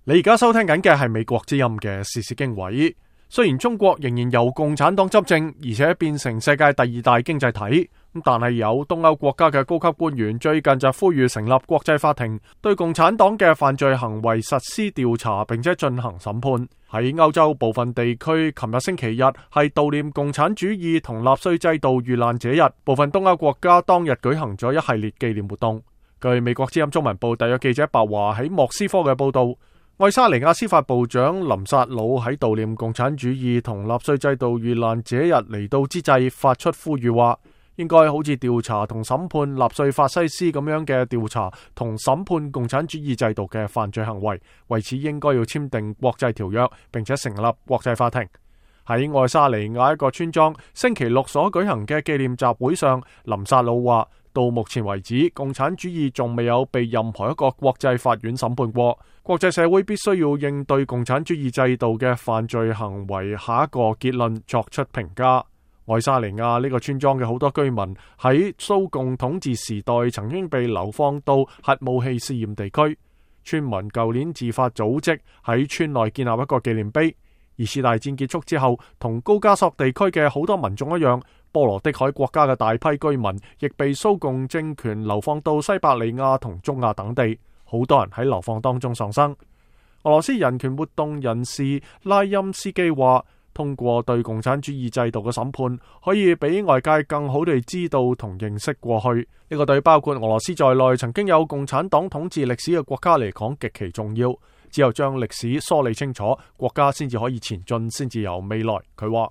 你而家收聽緊嘅係美國之音嘅時事經緯。雖然中國仍然由共產黨執政，而且變成世界第二大經濟體，但係有東歐國家嘅高級官員最近就呼籲成立國際法庭，對共產黨嘅犯罪行為實施調查，並且進行審判。喺歐洲部分地區，琴日星期日係悼念共產主義同納粹制度遇難者日，部分東歐國家當日舉行咗一系列紀念活動。據美國之音中文部特約記者白華喺莫斯科嘅報道，愛沙尼亞司法部長林薩魯喺悼念共產主義同納粹制度遇難者日嚟到之際，發出呼籲話，應該好似調查同審判納粹法西斯咁樣嘅調查同審判共產主義制度嘅犯罪行為，為此應該要簽訂國際條約，並且成立國際法庭。喺愛沙尼亞一個村莊星期六所舉行嘅紀念集會上，林薩魯話，到目前為止，共產主義仲未有被任何一個國際法院審判過。國際社會必須要應對共產主義制度嘅犯罪行為下一個結論作出評價。愛沙尼亞呢個村莊嘅好多居民喺蘇共統治時代曾經被流放到核武器試驗地區。村民舊年自發組織喺村內建立一個紀念碑。二次大戰結束之後，同高加索地區嘅好多民眾一樣，波羅的海國家嘅大批居民亦被蘇共政權流放到西伯利亞同中亞等地，好多人喺流放當中喪生。俄羅斯人權活動人士拉欽斯基話，通過對共產主義制度嘅審判，可以俾外界更好地知道同認識過去。呢個對包括俄羅斯在內曾經有共產黨統治歷史嘅國家嚟講極其重要。只有將歷史梳理清楚，國家先至可以前進，先至有未來。佢話，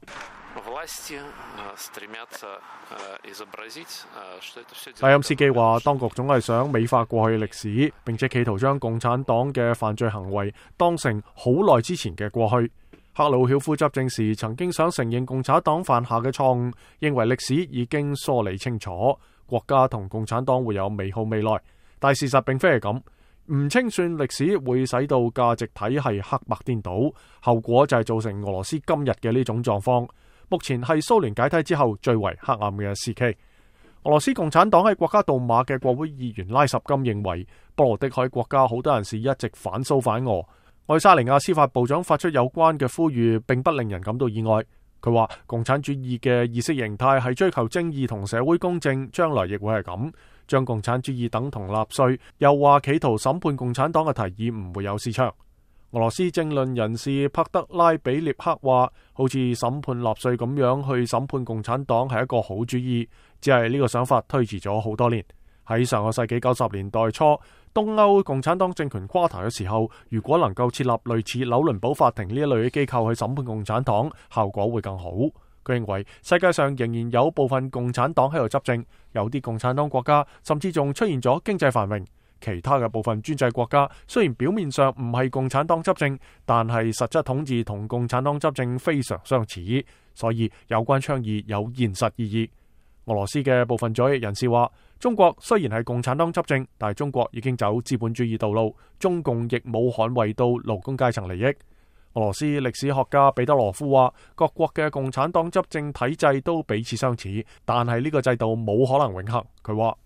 拉欽斯基話，當局總係想美化過去嘅歷史，並且企圖將共產黨嘅犯罪行為當成好耐之前嘅過去。赫魯曉夫執政時曾經想承認共產黨犯下嘅錯誤，認為歷史已經梳理清楚，國家同共產黨會有美好未來。但事實並非係咁。唔清算歷史會使到價值體系黑白顛倒，後果就係造成俄羅斯今日嘅呢種狀況。目前係蘇聯解體之後最為黑暗嘅時期。俄羅斯共產黨喺國家杜馬嘅國會議員拉什金認為，波羅的海國家好多人士一直反蘇反俄。愛沙尼亞司法部長發出有關嘅呼籲，並不令人感到意外。佢話，共產主義嘅意識形態係追求正義同社會公正，將來亦會係咁。將共產主義等同納粹，又話企圖審判共產黨嘅提議唔會有市場。俄羅斯政論人士帕德拉比列克話，好似審判納粹咁樣去審判共產黨係一個好主意，只係呢個想法推遲咗好多年。喺上個世紀90年代初，東歐共產黨政權垮台嘅時候，如果能夠設立類似紐倫堡法庭呢一類嘅機構去審判共產黨，效果會更好。佢認為世界上仍然有部分共產黨喺度執政，有啲共產黨國家甚至仲出現咗經濟繁榮。其他嘅部分專制國家雖然表面上唔係共產黨執政，但係實質統治同共產黨執政非常相似，所以有關倡議有現實意義。俄羅斯嘅部分左翼人士話，中國雖然係共產黨執政，但係中國已經走資本主義道路，中共亦冇捍衛到勞工階層利益。俄羅斯歷史學家彼得羅夫話，各國嘅共產黨執政體制都彼此相似，但係呢個制度冇可能永恆。佢話，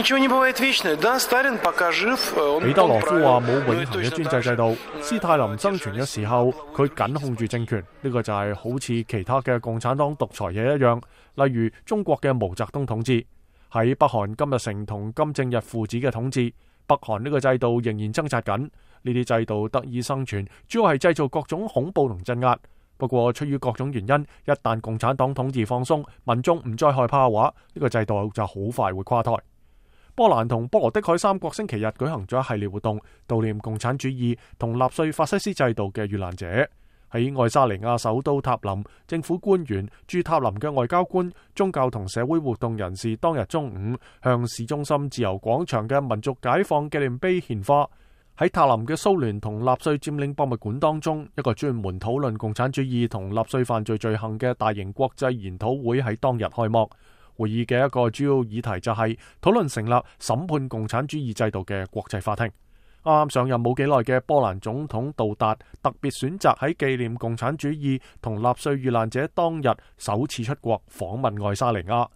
彼得羅夫話冇永恆嘅專制制度。斯大林生存嘅時候，佢緊控住政權，呢個就係好似其他嘅共產黨獨裁者一樣，例如中國嘅毛澤東統治，喺北韓金日成同金正日父子嘅統治，北韓呢個制度仍然掙扎緊。呢啲制度得以生存，主要係製造各種恐怖同鎮壓。不過，出於各種原因，一旦共產黨統治放鬆，民眾唔再害怕嘅話，呢個制度就好快會垮台。波蘭同波羅的海三國星期日舉行咗一系列活動，悼念共產主義同納粹法西斯制度嘅遇難者。喺愛沙尼亞首都塔林，政府官員、駐塔林嘅外交官、宗教同社會活動人士當日中午向市中心自由廣場嘅民族解放紀念碑獻花。喺塔林嘅蘇聯同納粹佔領博物館當中，一個專門討論共產主義同納粹犯罪罪行嘅大型國際研討會喺當日開幕。會議嘅一個主要議題就係討論成立審判共產主義制度嘅國際法庭。啱啱上任冇幾耐嘅波蘭總統杜達特別選擇喺紀念共產主義同納粹遇難者當日首次出國訪問愛沙尼亞。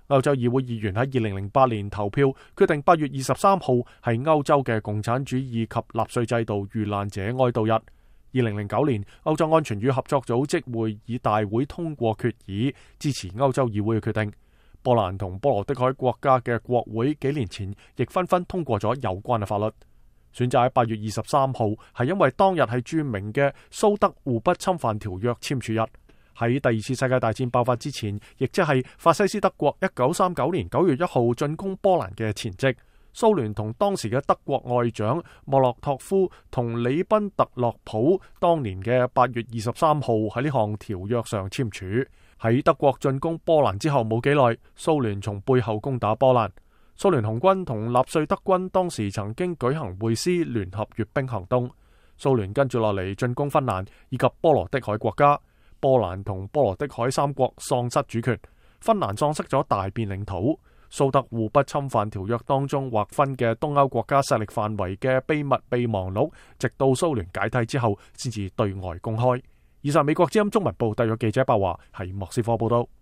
歐洲議會議員喺2008年投票決定8月23號係歐洲嘅共產主義及納粹制度遇難者哀悼日。2009年，歐洲安全與合作組織會議大會通過決議，支持歐洲議會嘅決定。波蘭同波羅的海國家嘅國會幾年前亦紛紛通過咗有關嘅法律。選擇喺8月23號係因為當日係著名嘅蘇德互不侵犯條約簽署日。喺第二次世界大戰爆發之前，亦即係法西斯德國1939年9月1號進攻波蘭嘅前夕，蘇聯同當時嘅德國外長莫洛托夫同里賓特洛普當年嘅8月23號喺呢項條約上簽署。喺德國進攻波蘭之後冇幾耐，蘇聯從背後攻打波蘭。蘇聯紅軍同納粹德軍當時曾經舉行會師聯合閱兵行動。蘇聯跟住落嚟進攻芬蘭以及波羅的海國家。波蘭同波羅的海三國喪失主權，芬蘭喪失咗大片領土。蘇德互不侵犯條約當中劃分嘅東歐國家勢力範圍嘅秘密備忘錄，直到蘇聯解體之後先至對外公開。以上美國之音中文部特約記者白華喺莫斯科報道。